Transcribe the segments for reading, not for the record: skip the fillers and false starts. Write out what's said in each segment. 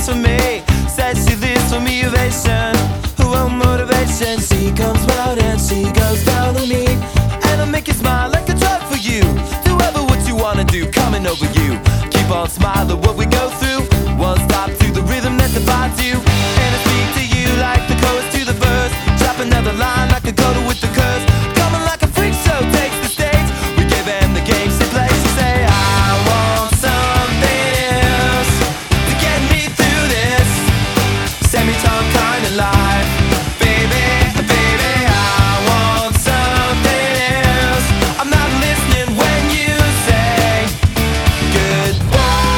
lives for me. Says she lives for motivation. Oh, motivation. She comes round and she goes down on me, and I'll make you smile like a drug for you. Do ever what you wanna do, coming over you. Keep on smiling what we go through. One stop to the rhythm that divides you, and I speak to you like the chorus to the verse. Drop another line like a coda with the curse. Coming like a freak show takes the stage. We gave them the games to play. She say I want something else to get me through this semi-tongue kind of life. Baby, baby, I want something else. I'm not listening when you say goodbye.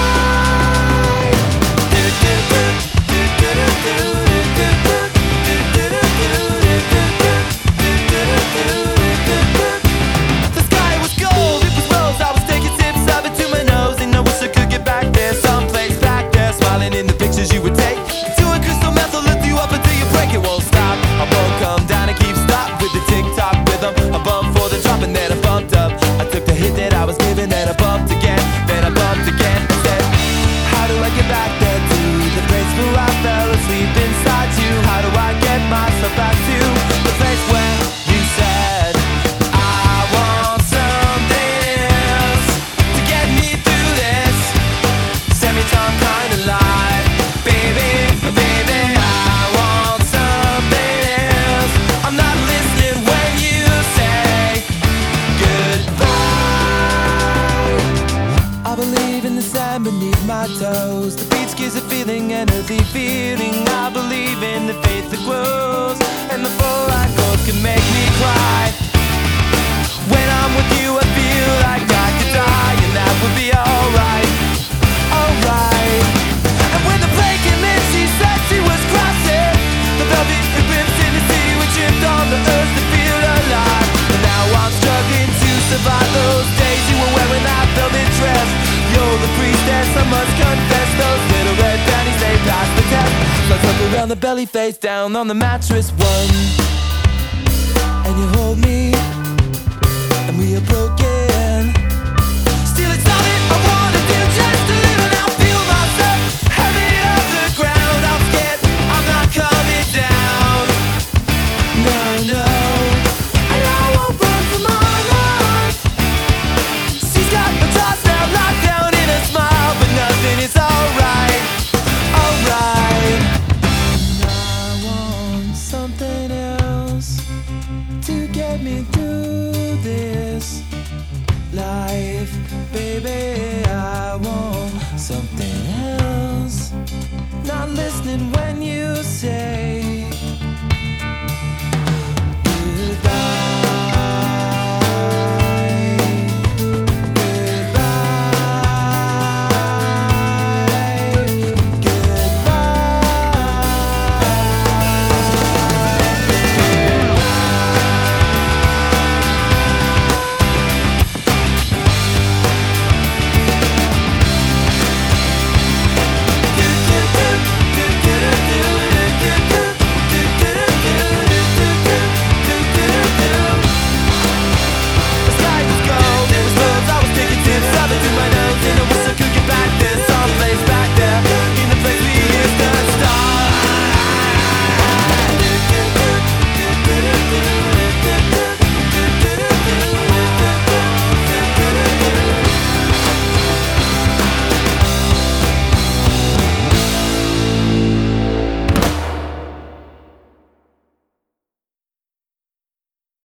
The sky was gold, it was rose. I was taking sips of it to my nose, and I wish I could get back there, someplace back there, smiling in the pictures you would take. To a crystal meth, I'll lift you up until you break. It won't stop. I won't come down and keep stop with the tick-tock rhythm. I bumped for the drop and then I bumped up. I took the hit that I was given, then I bumped again, then I bumped again. I said, how do I get back there to the place where I fell asleep inside you? How do I get myself back to the place where you said I want something else to get me through this semi-tongue kind of life? Baby, baby, I want something else. I'm not listening when you say goodbye. I believe in the sand beneath my toes. The beach gives a feeling, an earthy feeling. I believe in the faith that grows, and the full line chords can make me cry. When I'm with you, I feel like I could die, and that would be alright, alright. And when the plane came in, she said she was crossing the velvet ribbons in the sea. We tripped on the earth to feel alive, and now I'm struggling to survive those days you were wearing that velvet dress. You're the priestess, I must confess. Those little red panties, they passed the test. Let's look around the belly, face down on the mattress. One, and you hold me, and we are broken. Still it's all that I wanna do, just to live and I'll feel myself heavy off the ground. I'm scared, I'm not coming down. No, no, and I won't run from my life. She's got the toss now locked down in a smile, but nothing is alright, alright. And I want something else to get me through this life. Baby, I want something else. Not listening when you say